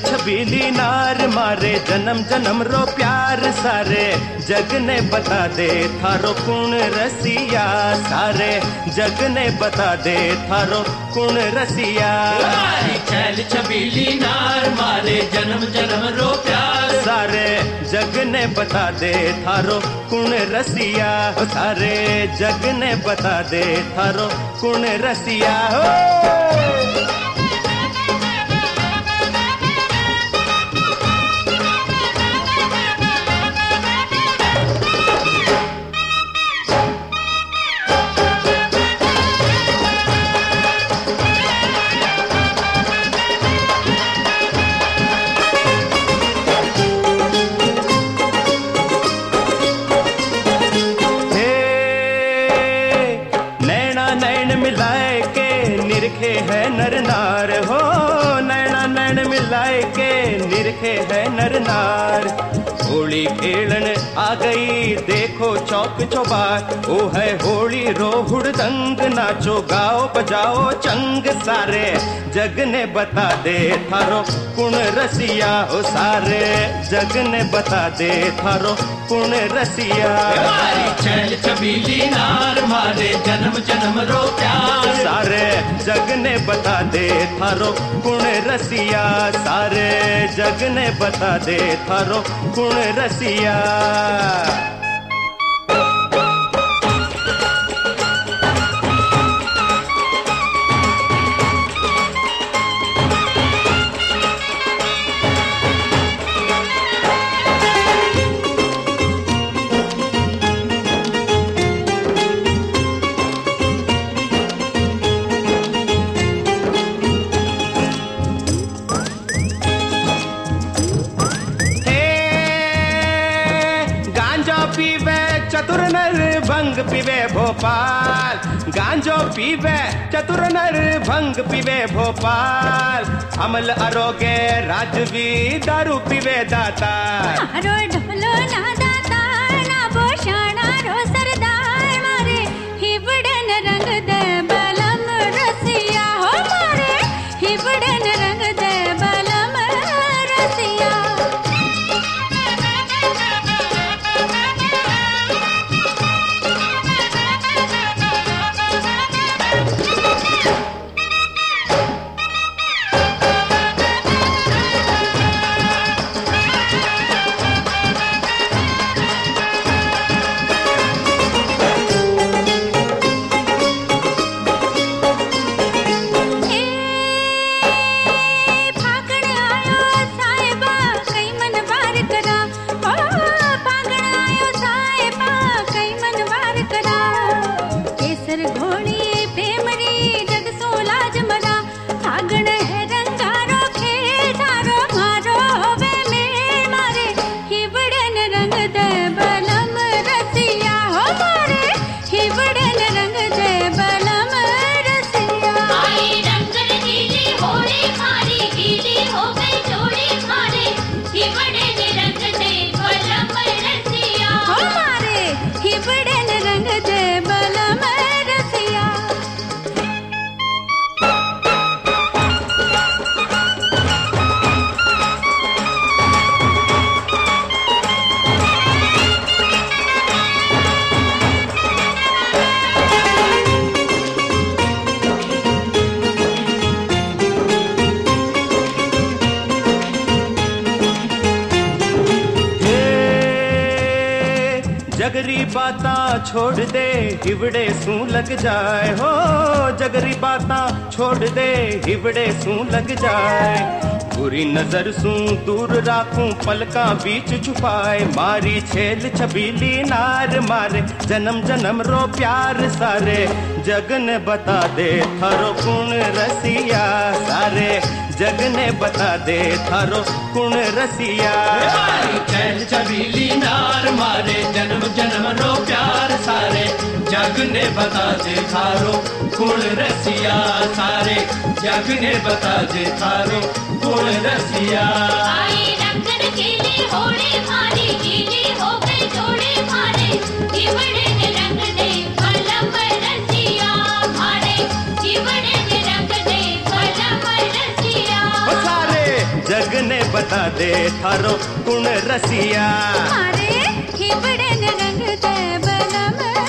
छबीली नार मारे जन्म जन्म रो प्यार सारे जग ने बता दे थारो कुण रसिया सारे जग ने बता दे थारो कुण रसिया छैल छबीली नार मारे जन्म जन्म रो प्यार सारे जग ने बता दे थारो कुण रसिया सारे जग ने बता दे थारो कुण रसिया हो है नर नार हो नैना नैन मिलाए के निरखे है नर नार होली खेलन आ गई देखो चौक चौबार ओ है होली रो हुड़दंग नाचो गाओ बजाओ चंग सारे जग ने बता दे थारो कुण रसिया ओ सारे जग ने बता दे थारो कुण रसिया छैल छबीली नार मारे जन्म जन्म रो प्यार सारे जग ने बता दे थारो कुण रसिया सारे जग ने बता दे थारो कुण रसिया चतुर नर भंग पीवे भोपाल गांजो पीवे चतुर नर भंग पीवे भोपाल अमल अरोगे राजवी दारू पीवे दातार रो ढोलो ना दातार ना बोशाना रो सरदार मारे हिबड़न रंग दे बलम रसिया हो मारे हिबड़न रंग दे बलम रसिया जगरी बाता छोड़ दे हिवड़े सू लग जाए हो जगरी बाता छोड़ दे हिवड़े सू लग जाए बुरी नजर सू दूर राखूं पलका बीच छुपाए मारी छेल छबीली नार मारे जन्म जन्म रो प्यार सारे जग ने बता दे थारो कुण रसिया सारे जग ने बता दे थारो कुण रसिया छैल छबीली नार मारे जन्म जन्म रो प्यार सारे जग ने बता दे थारो कुण रसिया सारे जग ने बता दे थारो कुण रसिया आई रंगन गीली होली मारी गीली हो गई जोड़ी मारे हिवड़े ने रंग दे बलम रसिया मारे हिवड़े ने रंग दे बलम रसिया सारे जग ने बता दे थारो कुण रसिया मारे हिबड़न रंग दे बलम